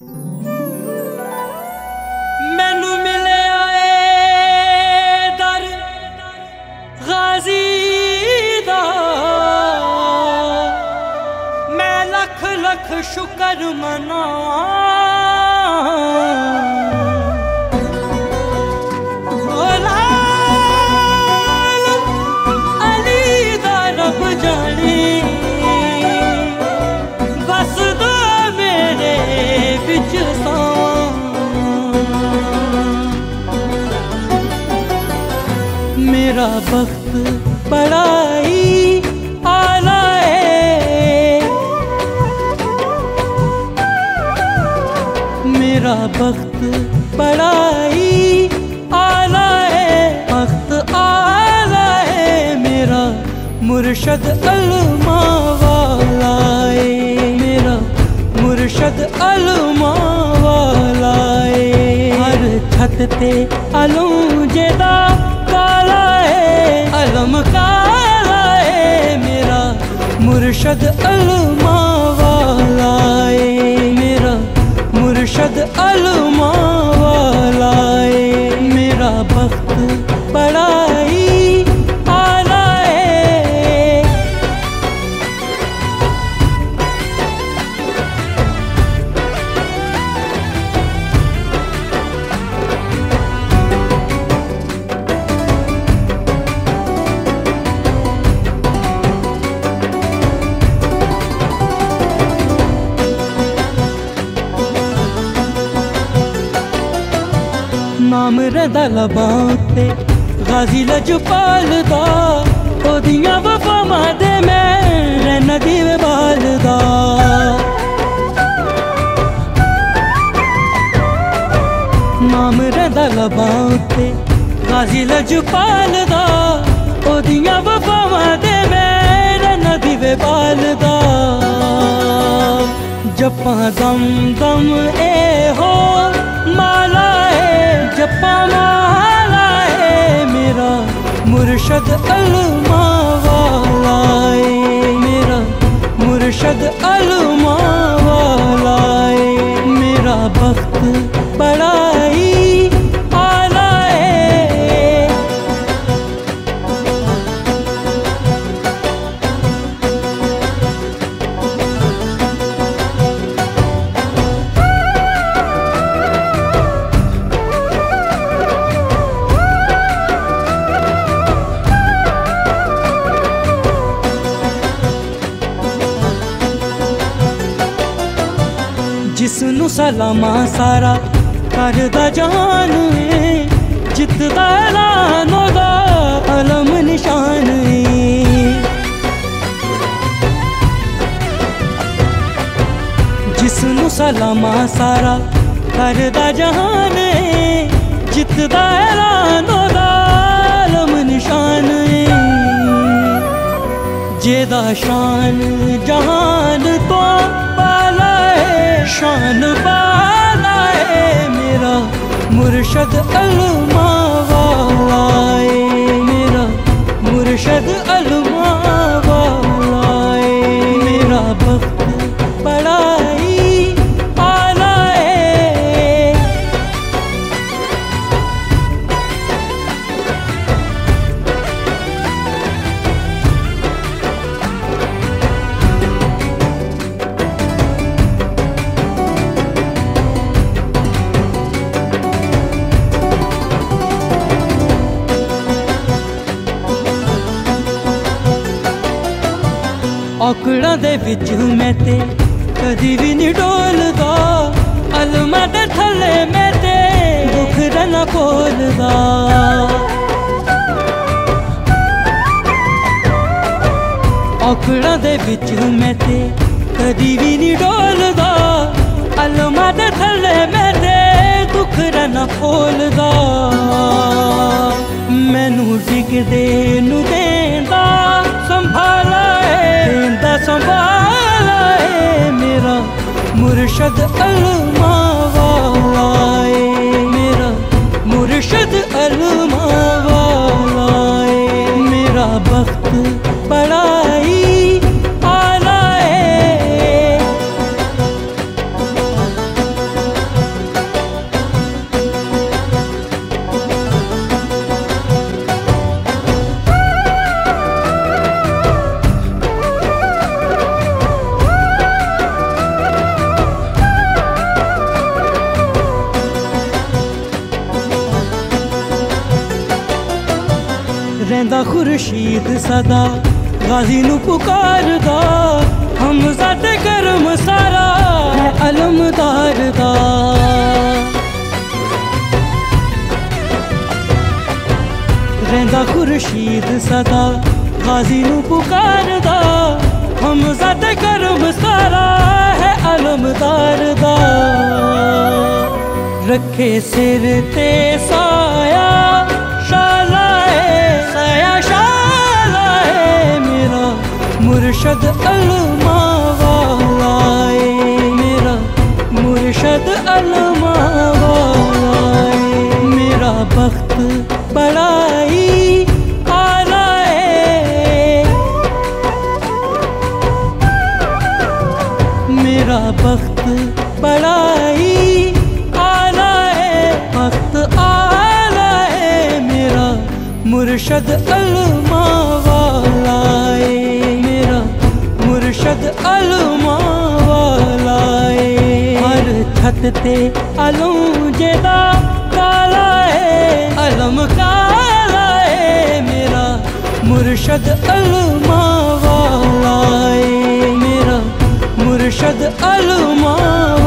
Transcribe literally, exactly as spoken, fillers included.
मैनू मिले आए दर गाजी दा, मैं लख लख शुक्र मना। मेरा बख्त बड़ा ही आला है, मेरा बख्त बड़ा ही आला है, बख्त आला है मेरा मुर्शद अलमा वाला है, मेरा मुर्शद अलमा वाला है। हर छत ते अलूं जेदा काला है, अलम काला है मेरा मुर्शद अलमा वाला है, मेरा मुर्शद अलमा वाला है। मेरा बख्त बड़ा ही आला है। नाम रदा लबां ते गाजी लजपाल दा, ओदियां वफावां दे मैं रैना दीवे बाल दा। नाम रदा लबां ते गाजी लजपाल दा, ओदियां वफावां दे मैं रैना दीवे बाल दा। जप्पां दम दम ए हो माला है, जप्पा माला है मेरा मुर्शद अलमा वाला है, मेरा मुर्शद अलमा वाला है। मेरा बख्त बड़ा ही आला है। जिसनू सलामा सारा करदा जान है, जितदा ऐलान ओदा अलम निशान है। जिसनू सलामा सारा करदा जान है, जितदा ऐलान ओदा अलम निशान है। जेदा शान जहान तो बाला है, शान बाला है मेरा मुर्शद अलमा वाला है, मेरा मुर्शद अलमा वाला है। मेरा बख्त बड़ा ही आला है। औकड़ां दे विच मैं ते कदी भी नहीं डोलदा, अलमा दे थल्ले मैं ते दुख ना कोलदा। औकड़ां दे विच मैं ते कदी भी नहीं डोलदा, अलमा दे थल्ले मैं ते दुख ना कोलदा। मैनू डिगदे नू देंदा संभाला है, देंदा संभाला है मेरा मुर्शद अलमा वाला है, मेरा मुर्शद अलमा वाला है। मेरा बख्त बड़ा ही आला है। ਰਹਿੰਦਾ ਖੁਰਸ਼ੀਦ ਸਦਾ ਗਾਜ਼ੀ ਨੂੰ ਪੁਕਾਰਦਾ ਹਮਜ਼ਾ ਤੇ ਕਰਮ ਸਾਰਾ ਹੈ ਅਲਮਦਾਰ ਦਾ ਰਹਿੰਦਾ ਖੁਰਸ਼ੀਦ ਸਦਾ ਗਾਜ਼ੀ ਨੂੰ ਪੁਕਾਰਦਾ ਹਮਜ਼ਾ ਤੇ ਕਰਮ ਸਾਰਾ ਹੈ ਅਲਮਦਾਰ ਦਾ रखे सिर ते साया शाला है साया शाला है मेरा मुर्शद अलमा वाला है मेरा मुर्शद अलमा वाला है मेरा बख्त बड़ा ही आला है मेरा बख्त बड़ा ही मुर्शद अलमा वाला है मेरा मुर्शद अलमा वाला है हर छत ते अलम जेदा काला है अलम काला है मेरा मुर्शद अलमा वाला है मेरा मुर्शद अलमा